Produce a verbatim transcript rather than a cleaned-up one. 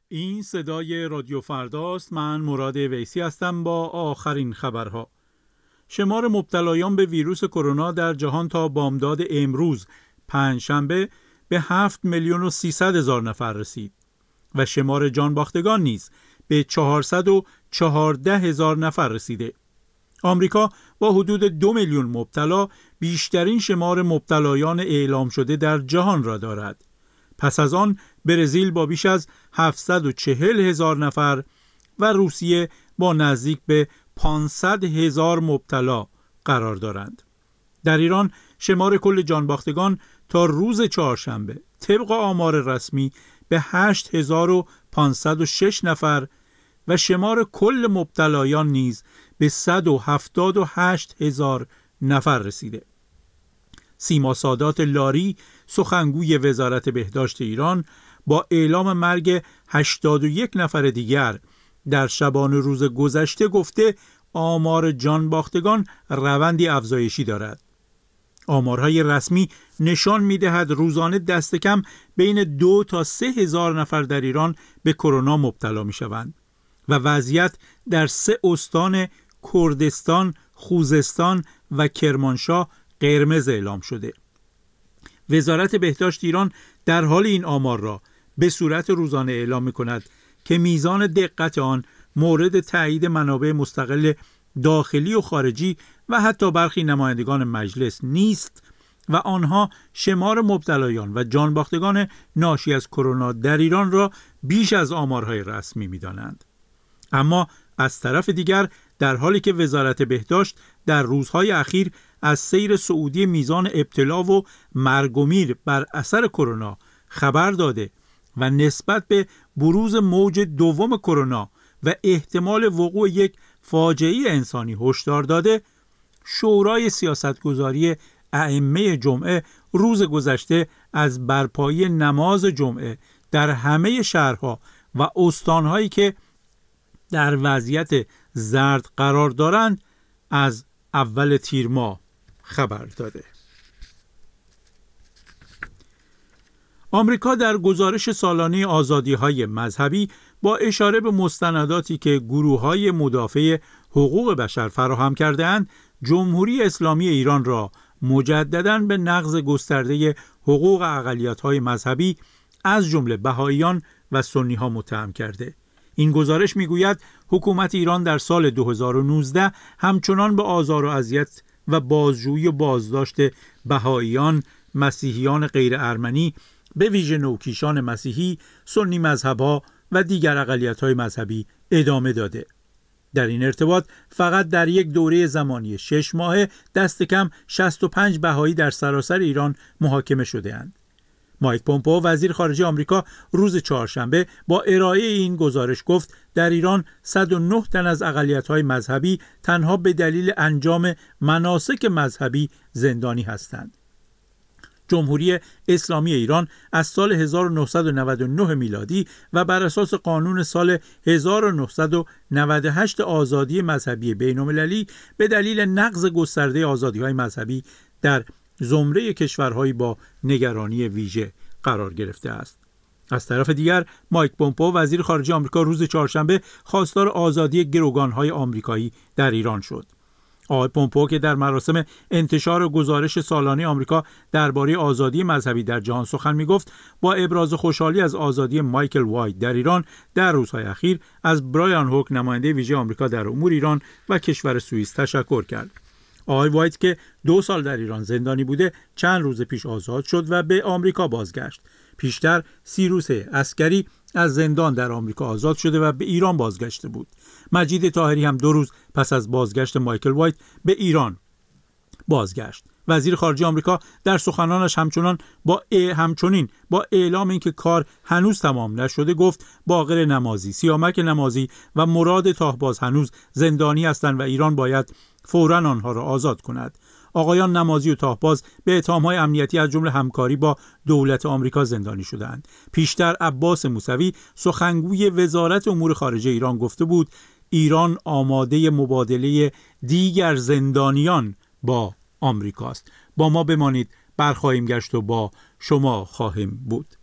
این صدای رادیو فرداست. من مراد ویسی هستم با آخرین خبرها. شمار مبتلایان به ویروس کرونا در جهان تا بامداد امروز پنجشنبه به هفت میلیون و سیصد هزار نفر رسید و شمار جان باختگان نیز به چهارصد و چهارده هزار نفر رسیده. آمریکا با حدود دو میلیون مبتلا بیشترین شمار مبتلایان اعلام شده در جهان را دارد. پس از آن برزیل با بیش از هفتصد و چهل هزار نفر و روسیه با نزدیک به پانصد هزار مبتلا قرار دارند. در ایران شمار کل جانباختگان تا روز چهارشنبه طبق آمار رسمی به هشت هزار و پانصد و شش نفر و شمار کل مبتلایان نیز به صد و هفتاد و هشت هزار نفر رسیده. سیما سادات لاری سخنگوی وزارت بهداشت ایران با اعلام مرگ هشتاد و یک نفر دیگر در شبانه روز گذشته گفته آمار جانباختگان روندی افزایشی دارد. آمارهای رسمی نشان می‌دهد روزانه دست کم بین دو تا سه هزار نفر در ایران به کرونا مبتلا می‌شوند و وضعیت در سه استان کردستان، خوزستان و کرمانشاه قرمز اعلام شده. وزارت بهداشت ایران در حال این آمار را به صورت روزانه اعلام می‌کند که میزان دقت آن مورد تایید منابع مستقل داخلی و خارجی و حتی برخی نمایندگان مجلس نیست و آنها شمار مبتلایان و جانباختگان ناشی از کرونا در ایران را بیش از آمارهای رسمی می‌دانند. اما از طرف دیگر در حالی که وزارت بهداشت در روزهای اخیر از سیر صعودی میزان ابتلا و مرگ و میر بر اثر کرونا خبر داده و نسبت به بروز موج دوم کرونا و احتمال وقوع یک فاجعه انسانی هشدار داده، شورای سیاستگذاری ائمه جمعه روز گذشته از برپایی نماز جمعه در همه شهرها و استانهایی که در وضعیت زرد قرار دارند از اول تیر ماه خبر داده. آمریکا در گزارش سالانه آزادی‌های مذهبی با اشاره به مستنداتی که گروه‌های مدافع حقوق بشر فراهم کرده‌اند، جمهوری اسلامی ایران را مجدداً به نقض گسترده حقوق اقلیت‌های مذهبی از جمله بهائیان و سنی‌ها متهم کرده. این گزارش میگوید حکومت ایران در سال دو هزار و نوزده همچنان به آزار و اذیت و بازجویی و بازداشت بهائیان، مسیحیان غیر ارمنی، به ویژه نوکیشان مسیحی، سنی مذهب‌ها و دیگر اقلیت‌های مذهبی ادامه داده. در این ارتباط فقط در یک دوره زمانی شش ماهه دست کم شصت و پنج بهایی در سراسر ایران محاکمه شده‌اند. مایک پومپئو وزیر خارجه آمریکا روز چهارشنبه با ارائه این گزارش گفت در ایران صد و نه تن از اقلیت‌های مذهبی تنها به دلیل انجام مناسک مذهبی زندانی هستند. جمهوری اسلامی ایران از سال هزار و نهصد و نود و نه میلادی و بر اساس قانون سال هزار و نهصد و نود و هشت آزادی مذهبی بین‌المللی به دلیل نقض گسترده آزادی‌های مذهبی در زمره کشورهایی با نگرانی ویژه قرار گرفته است. از طرف دیگر مایک پومپئو وزیر خارجه آمریکا روز چهارشنبه خواستار آزادی گروگان‌های آمریکایی در ایران شد. آقای پومپئو که در مراسم انتشار گزارش سالانه آمریکا درباره آزادی مذهبی در جهان سخن می‌گفت، با ابراز خوشحالی از آزادی مایکل وایت در ایران در روزهای اخیر از برایان هوک نماینده ویژه آمریکا در امور ایران و کشور سوئیس تشکر کرد. آقای وایت که دو سال در ایران زندانی بوده چند روز پیش آزاد شد و به آمریکا بازگشت. پیشتر سیروس عسکری از زندان در آمریکا آزاد شده و به ایران بازگشته بود. مجید طاهری هم دو روز پس از بازگشت مایکل وایت به ایران بازگشت. وزیر خارجه آمریکا در سخنانش همچنان با همچنین با اعلام اینکه کار هنوز تمام نشده گفت باقر نمازی، سیامک نمازی و مراد تاهباز هنوز زندانی هستند و ایران باید فوراً آنها را آزاد کند. آقایان نمازی و تاهباز به اتهام‌های امنیتی از جمله همکاری با دولت آمریکا زندانی شدند. پیشتر عباس موسوی سخنگوی وزارت امور خارجه ایران گفته بود ایران آماده مبادله دیگر زندانیان با آمریکاست. با ما بمانید، برخواهیم گشت و با شما خواهیم بود.